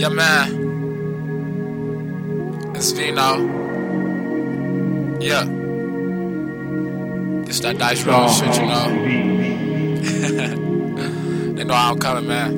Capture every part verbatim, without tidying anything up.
Yeah, man. It's Vino. Yeah. It's that Dice Road shit, you know. They know how I'm coming, man.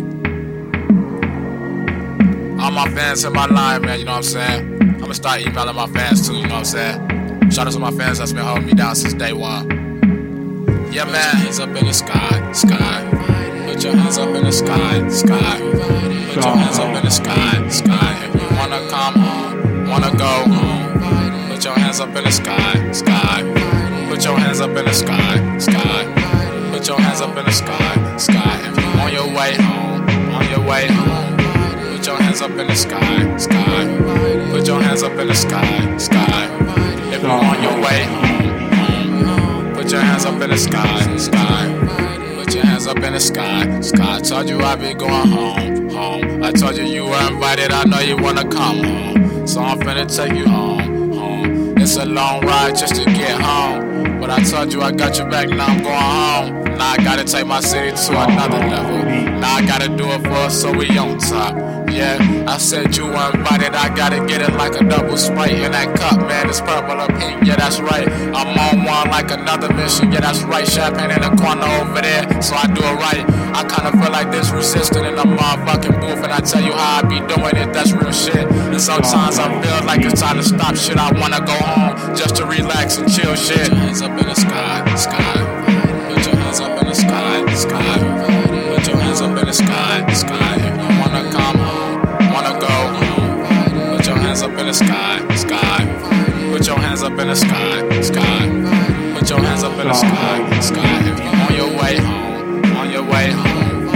All my fans in my line, man, you know what I'm saying? I'm gonna start emailing my fans too, you know what I'm saying? Shout out to my fans that's been holding me down since day one. Yeah, man. Put your hands up in the sky, sky. Put your hands up in the sky, sky. Put your hands up in the sky, sky. If you wanna come home, wanna go home. Put your hands up in the sky, sky. Put your hands up in the sky, sky. Put your hands up in the sky, sky. If you on your way home, on your way home. Put your hands up in the sky, sky. Put your hands up in the sky, sky. If you on your way home, home. Put your hands up in the sky, sky. Put your hands up in the sky, sky. I told you I'd be going home, home. I told you you were invited, I know you wanna come home. So I'm finna take you home, home. It's a long ride just to get home, but I told you I got your back, now I'm going home. Now I gotta take my city to another level. Now I gotta do it for us so we on top. Yeah, I said you were invited, I gotta get it like a double Sprite in that cup, man, it's purple or pink, yeah, that's right. I'm on one like another mission, yeah, that's right. Champagne in the corner over there, so I do it right. I kinda feel like this resistant in a motherfucking booth, and I tell you how I be doing it, that's real shit. And sometimes I feel like it's time to stop shit, I wanna go home just to relax and chill shit. Put your hands up in the sky, sky. Put your hands up in the sky, sky. Put your hands up in the sky, sky. If you wanna come home, wanna go home. Put your hands up in the sky, sky. Put your hands up in the sky, sky. Put your hands up in the sky, sky. If you on your way home, on your way home.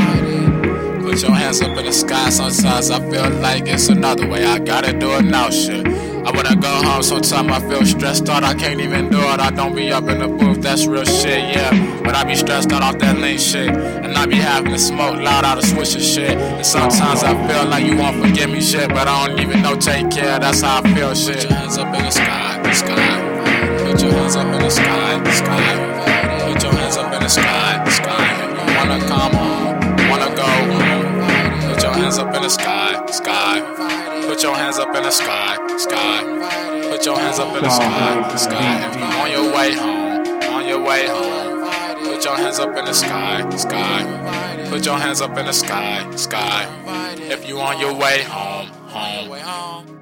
Put your hands up in the sky. Sometimes I feel like it's another way. I gotta do it now, shit. I wanna go home, sometimes I feel stressed out, I can't even do it, I don't be up in the booth, that's real shit, yeah. But I be stressed out off that lean shit, and I be having to smoke loud out of switch and shit. And sometimes I feel like you won't forgive me shit, but I don't even know take care, that's how I feel shit. Put your hands up in the sky, sky. Put your hands up in the sky, sky. Put your hands up in the sky, sky. If you wanna come home, wanna go home. Put your hands up in the sky, sky. Put your hands up in the sky, sky. Put your hands up in the sky, sky. If you on your way home, on your way home. Put your hands up in the sky, sky. Put your hands up in the sky, sky. If you on your way home, home.